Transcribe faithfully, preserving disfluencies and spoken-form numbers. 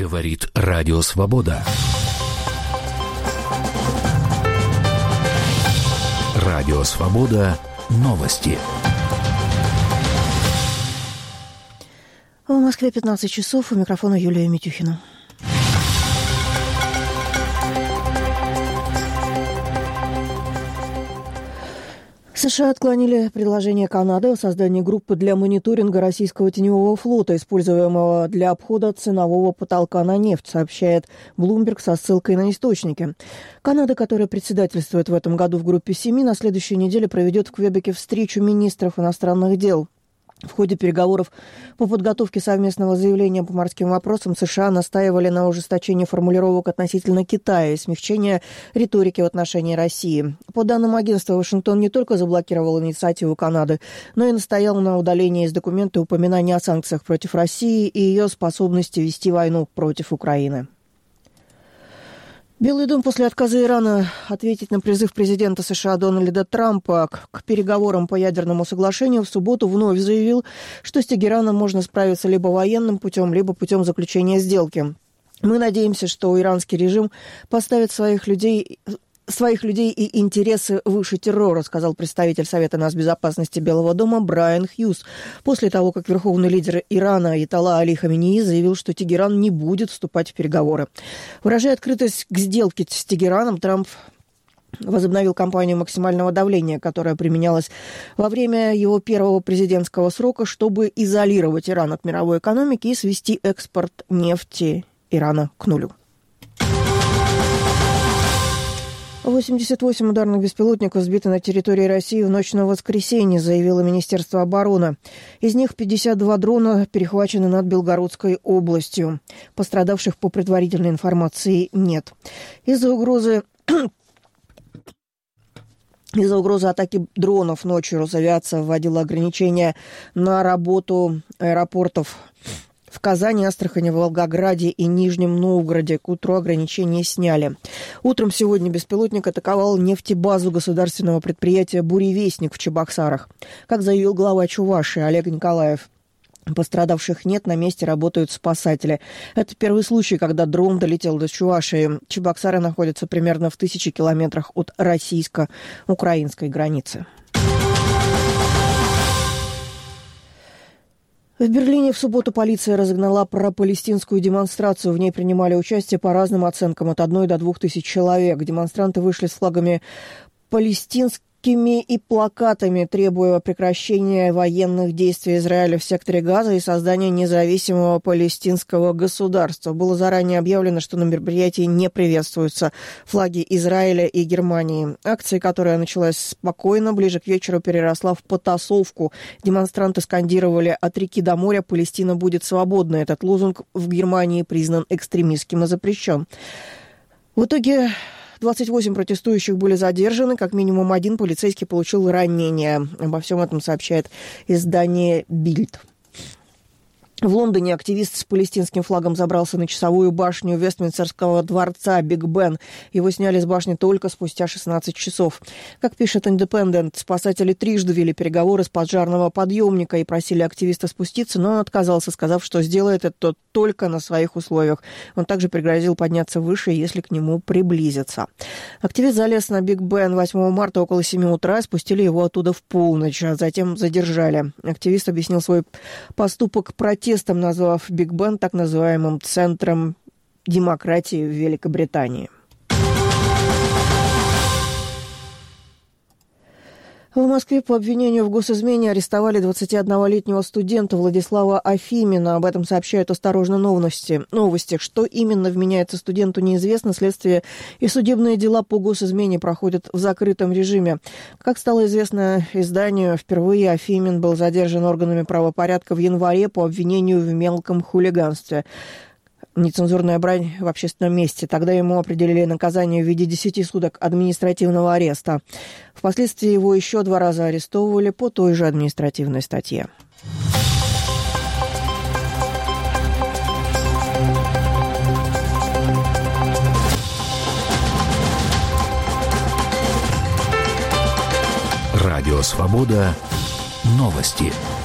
Говорит Радио Свобода. Радио Свобода. Новости. В Москве пятнадцать часов. У микрофона Юлия Митюхина. США отклонили предложение Канады о создании группы для мониторинга российского теневого флота, используемого для обхода ценового потолка на нефть, сообщает Bloomberg со ссылкой на источники. Канада, которая председательствует в этом году в группе семи, на следующей неделе проведет в Квебеке встречу министров иностранных дел. В ходе переговоров по подготовке совместного заявления по морским вопросам США настаивали на ужесточении формулировок относительно Китая и смягчении риторики в отношении России. По данным агентства, Вашингтон не только заблокировал инициативу Канады, но и настоял на удалении из документа упоминания о санкциях против России и ее способности вести войну против Украины. Белый дом после отказа Ирана ответить на призыв президента США Дональда Трампа к переговорам по ядерному соглашению в субботу вновь заявил, что с Тегераном можно справиться либо военным путем, либо путем заключения сделки. Мы надеемся, что иранский режим поставит своих людей... своих людей и интересы выше террора, сказал представитель Совета нацбезопасности Белого дома Брайан Хьюз, после того, как верховный лидер Ирана Аятолла Али Хаменеи заявил, что Тегеран не будет вступать в переговоры. Выражая открытость к сделке с Тегераном, Трамп возобновил кампанию максимального давления, которая применялась во время его первого президентского срока, чтобы изолировать Иран от мировой экономики и свести экспорт нефти Ирана к нулю. восемьдесят восемь ударных беспилотников сбиты на территории России в ночь на воскресенье, заявило Министерство обороны. Из них пятьдесят два дрона перехвачены над Белгородской областью. Пострадавших по предварительной информации нет. Из-за угрозы... Из-за угрозы атаки дронов ночью Росавиация вводила ограничения на работу аэропортов в Казани, Астрахани, Волгограде и Нижнем Новгороде. К утру ограничения сняли. Утром сегодня беспилотник атаковал нефтебазу государственного предприятия «Буревестник» в Чебоксарах. Как заявил глава Чувашии Олег Николаев, пострадавших нет, на месте работают спасатели. Это первый случай, когда дрон долетел до Чувашии. Чебоксары находятся примерно в тысячи километрах от российско-украинской границы. В Берлине в субботу полиция разогнала пропалестинскую демонстрацию. В ней принимали участие по разным оценкам от одной до двух тысяч человек. Демонстранты вышли с флагами палестинскими и плакатами, требуя прекращения военных действий Израиля в секторе Газа и создания независимого палестинского государства. Было заранее объявлено, что на мероприятии не приветствуются флаги Израиля и Германии. Акция, которая началась спокойно, ближе к вечеру переросла в потасовку. Демонстранты скандировали «От реки до моря Палестина будет свободна». Этот лозунг в Германии признан экстремистским и запрещен. В итоге двадцать восемь протестующих были задержаны, как минимум один полицейский получил ранение. Обо всем этом сообщает издание «Бильд». В Лондоне активист с палестинским флагом забрался на часовую башню Вестминстерского дворца Биг Бен. Его сняли с башни только спустя шестнадцать часов. Как пишет Independent, спасатели трижды вели переговоры с поджарного подъемника и просили активиста спуститься, но он отказался, сказав, что сделает это только на своих условиях. Он также пригрозил подняться выше, если к нему приблизятся. Активист залез на Биг Бен восьмого марта около семи утра, спустили его оттуда в полночь, а затем задержали. Активист объяснил свой поступок протестом, назвав Биг Бен так называемым центром демократии в Великобритании. В Москве по обвинению в госизмене арестовали двадцатиоднолетнего студента Владислава Афимина. Об этом сообщают «Осторожно, новости». новости. Что именно вменяется студенту, неизвестно. Следствие и судебные дела по госизмене проходят в закрытом режиме. Как стало известно изданию, впервые Афимин был задержан органами правопорядка в январе по обвинению в мелком хулиганстве. Нецензурная брань в общественном месте. Тогда ему определили наказание в виде десяти суток административного ареста. Впоследствии его еще два раза арестовывали по той же административной статье. Радио «Свобода». Новости.